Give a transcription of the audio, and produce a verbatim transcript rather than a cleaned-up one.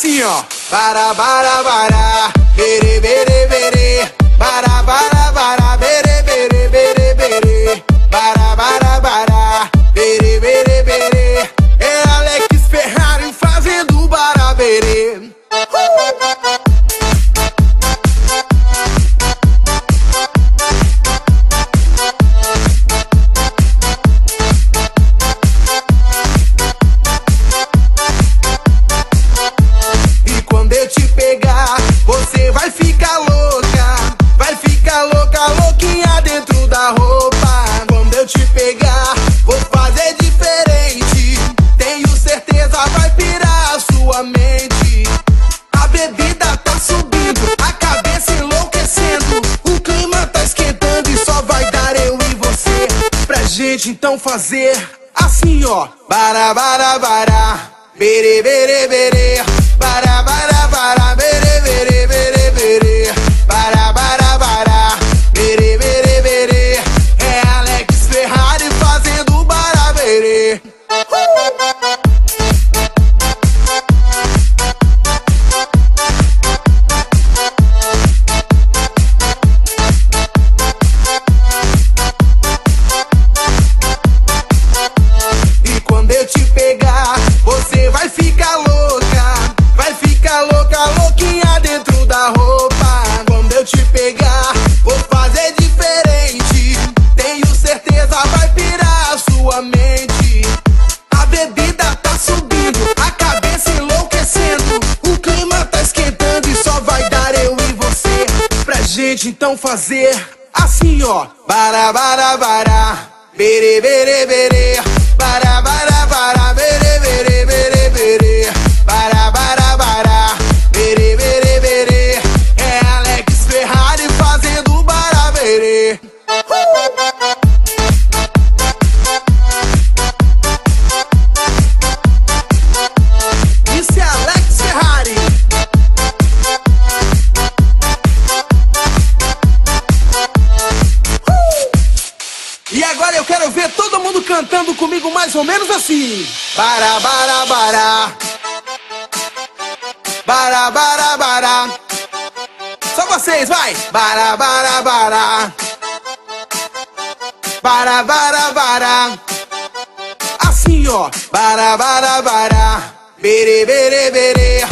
assim, ó. Bara, bara, bara, bere, bere, bere. Bara, bara, bara, bere, bere, bere, bere. Bara, bara, bara, bere, bere, bere. É Alex Ferrari fazendo baraberê. E quando eu te pegar, você vai ficar louca. Vai ficar louca, louquinha dentro da roupa. Quando eu te pegar, vou fazer diferente. Tenho certeza vai pirar a sua mente. A bebida tá subindo, a cabeça enlouquecendo. O clima tá esquentando e só vai dar eu e você. Pra gente então fazer assim, ó. Bara, bara, bara, bere, bere, bere. Bara, bara, bara, bere, bere, bere, bere. Bara, bara, bara, bere, bere, bere. É Alex Ferrari fazendo baraberê. E quando eu te pegar, você vai ficar louca. Vai ficar louca, louquinha dentro da roupa. Quando eu te pegar, vou fazer diferente. Tenho certeza vai pirar a sua mente. A bebida tá subindo, a cabeça enlouquecendo. O clima tá esquentando e só vai dar eu e você. Pra gente então fazer assim, ó. Bara, bara, bara, bere, bere, bere. Bara, bara, bara, bere, bere, bere, bere. Bara, bara, bara, bere, bere, bere. É Alex Ferrari fazendo baraberê. Isso é Alex Ferrari. Uh! E agora eu quero ver todo mundo cantando comigo mais ou menos assim. Bara, bara, bara. Bara, bara, bara. Só vocês, vai. Bara, bara, bara. Bara, bara, bara. Assim, ó. Bara, bara, bara. Bere, bere, bere.